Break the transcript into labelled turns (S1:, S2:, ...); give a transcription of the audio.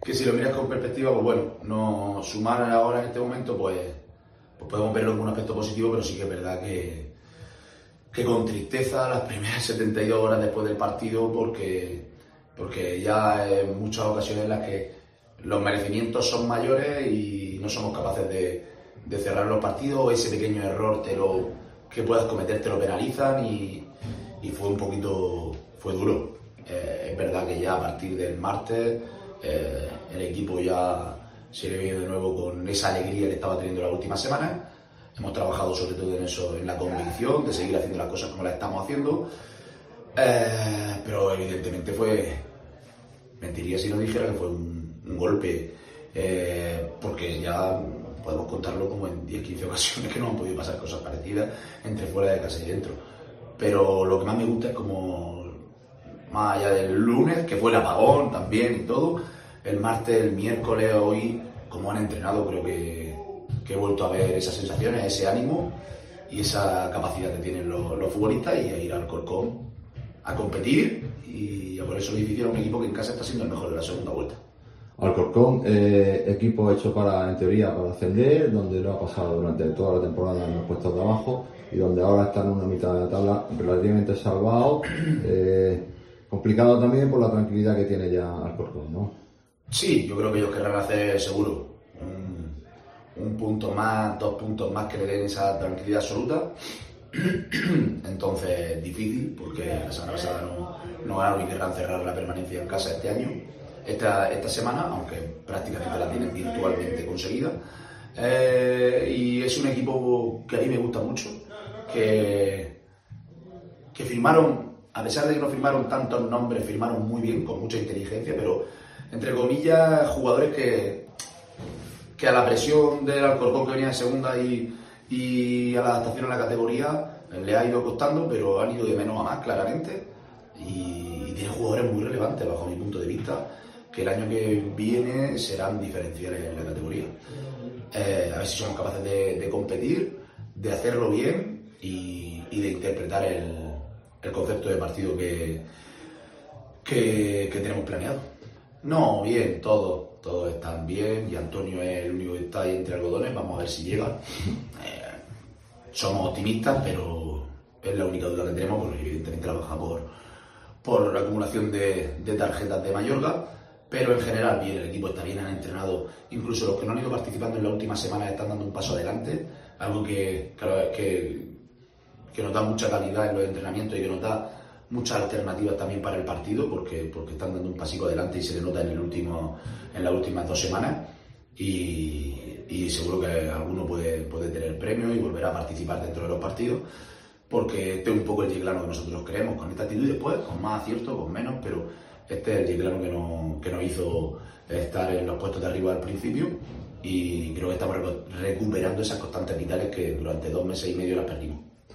S1: que si lo miras con perspectiva, pues bueno, no sumar ahora en este momento, pues podemos verlo como un aspecto positivo, pero sí que es verdad que con tristeza las primeras 72 horas después del partido, porque ya hay muchas ocasiones en las que los merecimientos son mayores y no somos capaces de cerrar los partidos, o ese pequeño error que puedas cometer te lo penalizan y fue un poquito, fue duro. Es verdad que ya a partir del martes el equipo ya se le vio de nuevo con esa alegría que estaba teniendo las últimas semanas. Hemos trabajado sobre todo en eso, en la convicción de seguir haciendo las cosas como las estamos haciendo, pero evidentemente mentiría si no dijera que fue un golpe, porque ya podemos contarlo como en 10-15 ocasiones que nos han podido pasar cosas parecidas entre fuera de casa y dentro. Pero lo que más me gusta es como, más allá del lunes, que fue el apagón también y todo, el martes, el miércoles, hoy, como han entrenado, creo que he vuelto a ver esas sensaciones, ese ánimo y esa capacidad que tienen los futbolistas, y a ir al Alcorcón a competir, y a por eso le hicieron un equipo que en casa está siendo el mejor de la segunda vuelta.
S2: Alcorcón, equipo hecho en teoría para ascender, donde lo ha pasado durante toda la temporada en los puestos de abajo y donde ahora está en una mitad de la tabla relativamente salvado, complicado también por la tranquilidad que tiene ya Alcorcón, ¿no?
S1: Sí, yo creo que ellos querrán hacer seguro un punto más, 2 puntos más que le den esa tranquilidad absoluta. Entonces, difícil, porque la semana pasada no ganaron y querrán cerrar la permanencia en casa este año, esta semana, aunque prácticamente la tienen virtualmente conseguida. Y es un equipo que a mí me gusta mucho, que firmaron, a pesar de que no firmaron tantos nombres, firmaron muy bien, con mucha inteligencia, pero entre comillas, jugadores que a la presión del Alcorcón, que venía en segunda, y a la adaptación a la categoría le ha ido costando, pero han ido de menos a más, claramente, y tienen jugadores muy relevantes bajo mi punto de vista, que el año que viene serán diferenciales en la categoría. A ver si somos capaces de competir, de hacerlo bien y de interpretar el concepto de partido que tenemos planeado. No, bien, todos están bien, y Antonio es el único que está ahí entre algodones. Vamos a ver si llega. Somos optimistas, pero es la única duda que tenemos, porque evidentemente la baja por la acumulación de tarjetas de Mallorca. Pero en general bien, el equipo está bien, han entrenado. Incluso los que no han ido participando en las últimas semanas están dando un paso adelante, algo que nos da mucha calidad en los entrenamientos y que nos da muchas alternativas también para el partido, porque están dando un pasico adelante y se le nota en las últimas 2 semanas, y seguro que alguno puede tener premio y volver a participar dentro de los partidos, porque este es un poco el Yeclano que nosotros queremos, con esta actitud, y después con más acierto, con menos, pero este es el Yeclano que nos hizo estar en los puestos de arriba al principio, y creo que estamos recuperando esas constantes vitales que durante 2 meses y medio las perdimos.